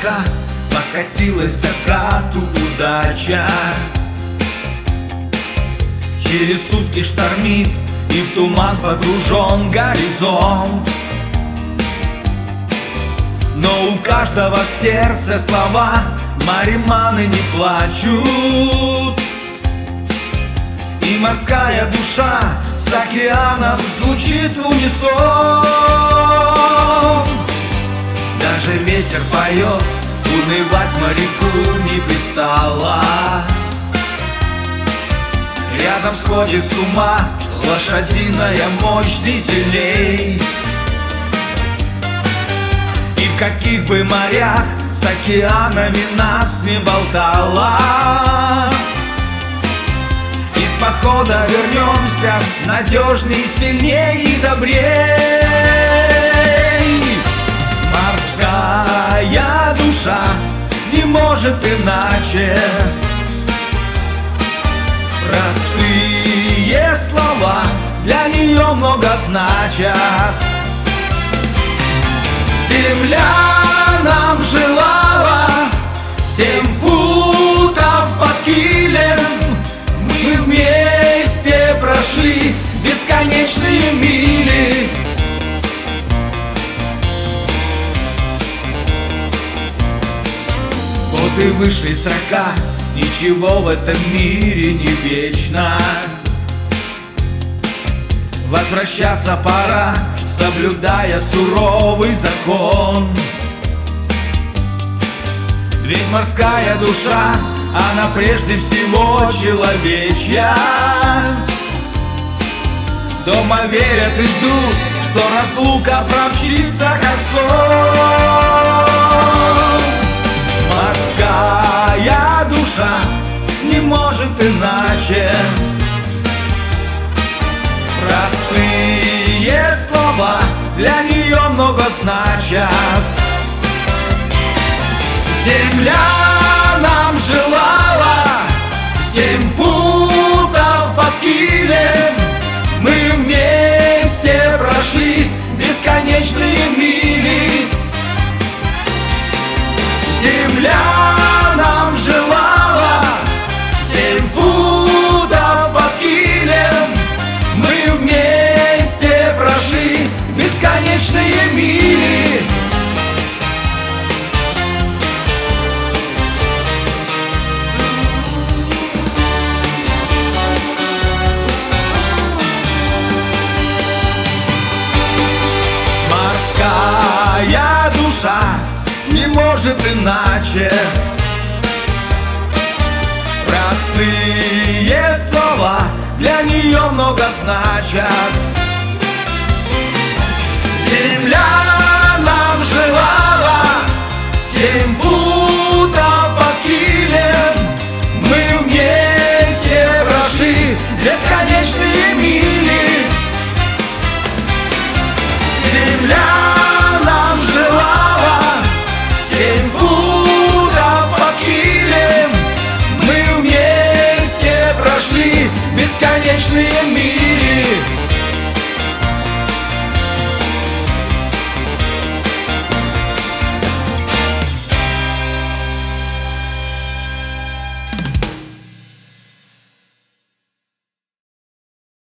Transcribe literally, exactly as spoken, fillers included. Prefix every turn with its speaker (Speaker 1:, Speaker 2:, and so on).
Speaker 1: строка покатилась к закату удача. Через сутки штормит, и в туман погружен горизонт. Но у каждого в сердце слова мариманы не плачут. И морская душа с океаном звучит в унисон. Даже ветер поет, унывать моряку не пристало. Рядом сходит с ума лошадиная мощь дизелей. И в каких бы морях с океанами нас не болтало, из похода вернемся надежней, сильней и добрей. Морская душа не может иначе. Простые слова для нее много значат. Земля нам желала семь футов под килем. Мы вместе прошли бесконечные мили. Годы вышли срока, ничего в этом мире не вечно. Возвращаться пора, соблюдая суровый закон. Ведь морская душа, она прежде всего человечья. Дома верят и ждут, что разлука промчится как сон. Морская душа не может иначе. Простые слова для нее много значат. Земля нам желала семь футов под килем. Мы вместе прошли бесконечные мили. Земля нам желала семь футов под килем. Мы вместе прошли бесконечные мили. Морская душа не может иначе. Простые слова для нее много значат. Земля нам желала семь